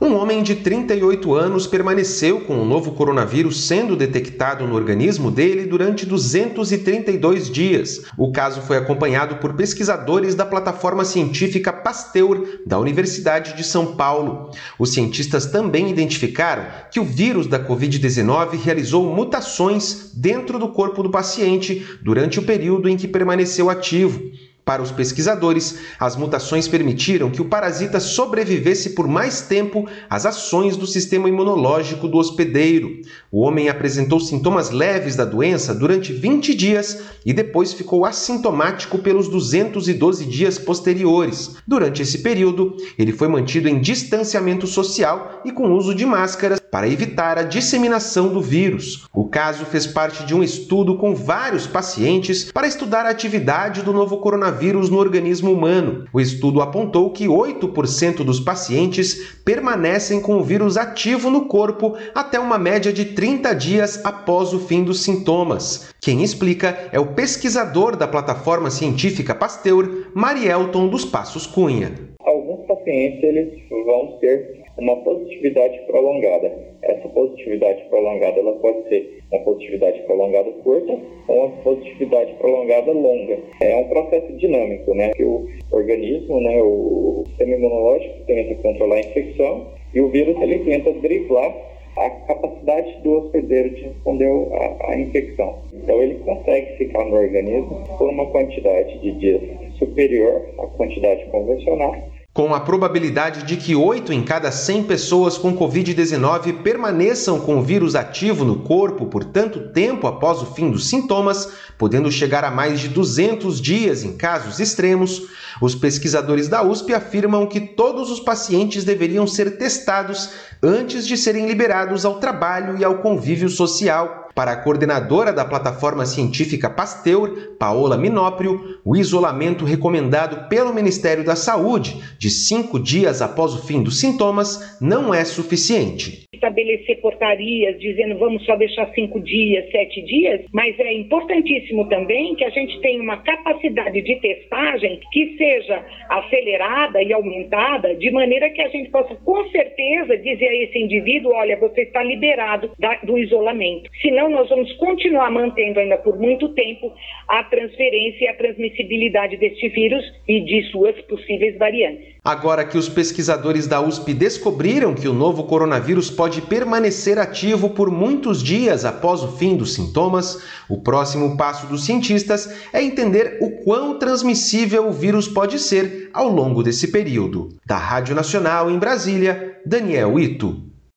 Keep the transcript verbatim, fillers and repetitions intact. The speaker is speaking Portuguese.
Um homem de trinta e oito anos permaneceu com o novo coronavírus sendo detectado no organismo dele durante duzentos e trinta e dois dias. O caso foi acompanhado por pesquisadores da plataforma científica Pasteur, da Universidade de São Paulo. Os cientistas também identificaram que o vírus da covid dezenove realizou mutações dentro do corpo do paciente durante o período em que permaneceu ativo. Para os pesquisadores, as mutações permitiram que o parasita sobrevivesse por mais tempo às ações do sistema imunológico do hospedeiro. O homem apresentou sintomas leves da doença durante vinte dias e depois ficou assintomático pelos duzentos e doze dias posteriores. Durante esse período, ele foi mantido em distanciamento social e com uso de máscaras para evitar a disseminação do vírus. O caso fez parte de um estudo com vários pacientes para estudar a atividade do novo coronavírus no organismo humano. O estudo apontou que oito por cento dos pacientes permanecem com o vírus ativo no corpo até uma média de trinta dias após o fim dos sintomas. Quem explica é o pesquisador da plataforma científica Pasteur, Marielton dos Passos Cunha. Alguns pacientes eles vão ter uma positividade prolongada. Essa positividade prolongada ela pode ser uma positividade prolongada curta ou uma positividade prolongada longa. É um processo dinâmico, né? Que o organismo, né, o sistema imunológico tenta controlar a infecção e o vírus ele tenta driblar a capacidade do hospedeiro de responder à infecção. Então ele consegue ficar no organismo por uma quantidade de dias superior à quantidade convencional. Com a probabilidade de que oito em cada cem pessoas com covid dezenove permaneçam com o vírus ativo no corpo por tanto tempo após o fim dos sintomas, podendo chegar a mais de duzentos dias em casos extremos, os pesquisadores da U S P afirmam que todos os pacientes deveriam ser testados antes de serem liberados ao trabalho e ao convívio social. Para a coordenadora da plataforma científica Pasteur, Paola Minóprio, o isolamento recomendado pelo Ministério da Saúde, de cinco dias após o fim dos sintomas, não é suficiente. Estabelecer portarias dizendo vamos só deixar cinco dias, sete dias, mas é importantíssimo também que a gente tenha uma capacidade de testagem que seja acelerada e aumentada, de maneira que a gente possa com certeza dizer a esse indivíduo, olha, você está liberado da, do isolamento. Senão nós vamos continuar mantendo ainda por muito tempo a transferência e a transmissibilidade deste vírus e de suas possíveis variantes. Agora que os pesquisadores da U S P descobriram que o novo coronavírus pode permanecer ativo por muitos dias após o fim dos sintomas, o próximo passo dos cientistas é entender o quão transmissível o vírus pode ser ao longo desse período. Da Rádio Nacional em Brasília, Daniel Ito.